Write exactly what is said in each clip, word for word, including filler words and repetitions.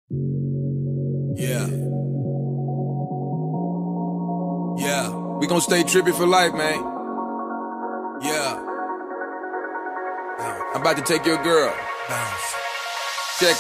Yeah. Yeah. We gon' stay trippy for life, man. Yeah. I'm about to take your girl. Bounce. Check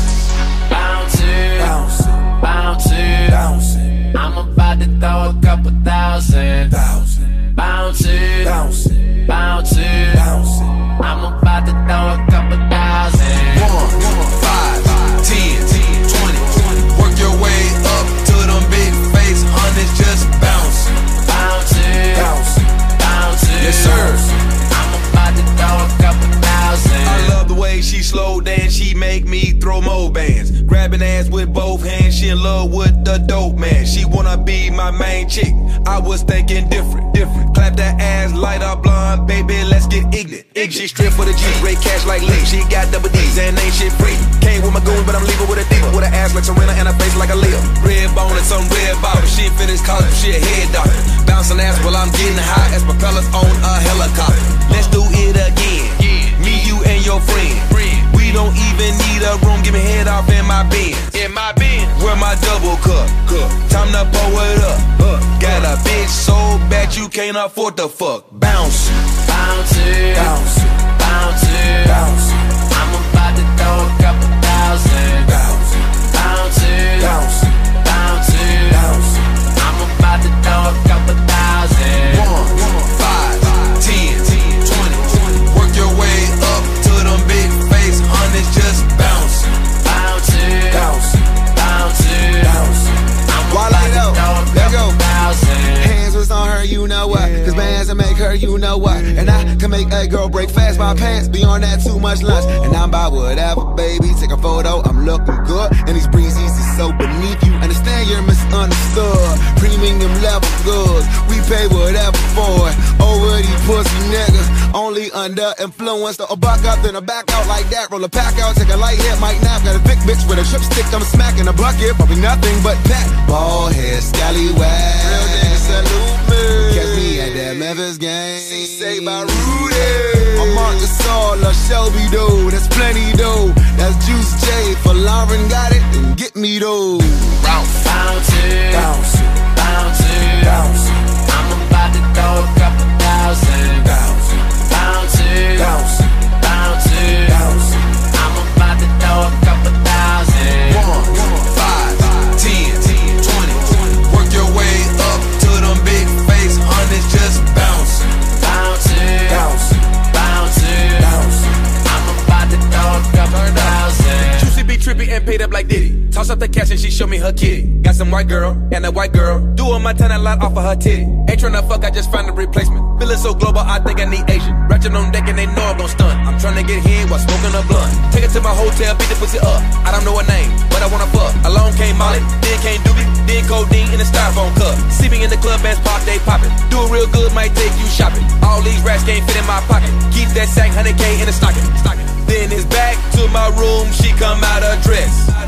it. Bounce it. Bounce it. Bounce it. Bounce it. I'm about to throw a couple thousand. Thousand. Bounce it. Bounce it. Bounce it. Bounce it. I'm about to throw a couple thousand. One, five, ten, twenty, twenty. Work your way up to them big face hundreds. Just bounce. Bounce it. Bounce. Bounce it. Yes, sir. I'm about to throw a couple thousand. I love the way she slow dance. She make me throw more bands. Grabbing ass with both hands. She in love with the dope man. She wanna be my main chick. I was thinking different, different. Clap that ass, light up blonde, baby, let's get ignorant. Ig she strip for the G, rate cash like Lee. She got double D's and ain't shit free. Came with my goons, but I'm leaving with a diva. With an ass like Serena and a face like a Leo. Red bone and some red bottom. She ain't finished college, but she a head doctor. Bouncing ass while I'm getting high as propellers on a helicopter. Let's do it again. Me, you, and your friend. We don't even need a room. Give me head off in my Benz. In my bin. Where my double cup? Time to pour it up. Got a bitch so bad you can't afford to fuck. Bounce. Bounce it. Bounce. Bounce it. Bounce. I'm about to throw a couple thousand. Bounce. Bounce it. Bounce. Bounce it. Bounce. I'm about to throw a couple thousand. One, five, ten, twenty. Work your way up to them big face hundreds. Just bounce. Bounce it. Bounce. Bounce it. Bounce. I'm While about I to know, throw a let go. couple thousand. Hands was on her, you know what? Cause bands will make her, you know what? And I can make a girl break fast my pants. Beyond that, too much lunch. And I'm about whatever, baby. Take a photo, I'm looking good. And these breezes is so beneath you. Understand you're misunderstood. Premium level goods. We pay whatever for it. Over these pussy niggas. Only under influence. So a buck up, then a back out like that. Roll a pack out, take a light hit, might nap. Got a thick bitch with a trip stick, I'm smacking a bucket. Probably nothing but that. Ball head, scallywag. Real nigga salute me. Catch me at that Memphis game. See, say by Rudy. I'm Marcus Gasol, or Shelby though. That's plenty though. That's Juice J. For Lauren got it, then get me though. Bounce. Bounce it. Bounce. Bounce it. Bounce. I'm about to throw a couple thousand. Bounce. Bounce it. Bounce. Bounce it. Bounce. I'm about to throw a couple thousand. One, five, ten, twenty. Work your way up to them big face hundreds. Just bounce. Bounce it. Bounce. Bounce it. Bounce. I'm about to throw a couple thousand. Juicy be trippy and paid up like Diddy. Toss up the cash and she show me her kitty. Got some white girl and a white girl. Doing my time a lot off of her titty. Ain't tryna fuck, I just found a replacement. Feeling so global, I think I need Asian. Ratchet on deck and they know I'm gon' stun. I'm tryna get hit while smoking a blunt. Take her to my hotel, beat the pussy up. I don't know her name, but I wanna fuck. Alone came Molly, then came Doobie, then codeine in a styrofoam cup. See me in the club, bands pop, they poppin'. Do it real good, might take you shopping. All these rats can't fit in my pocket. Keep that sack, one hundred K in the stocking. Then it's back to my room, she come out her dress.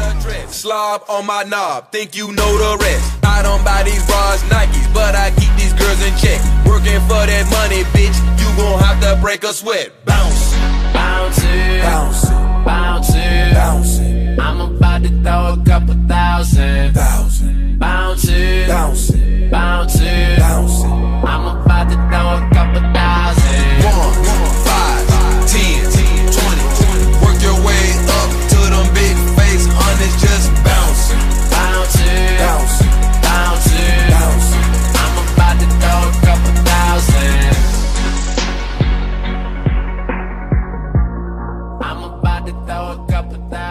Slob on my knob, think you know the rest. I don't buy these bras, Nikes, but I keep these girls in check. Working for that money, bitch, you gon' have to break a sweat. Bounce. Bounce it. Bounce. Bounce it. Bounce. I'm about to throw a couple thousand. Thousand. Bounce it. Bounce. Bounce it. Bounce. I'm about to throw a couple thousand. One, five, ten, twenty. Work your way up to them big face hundreds. Just bounce. Bounce it. Bounce. Bounce it. Bounce. I'm about to throw a couple thousand. I'm about to throw a couple thousand.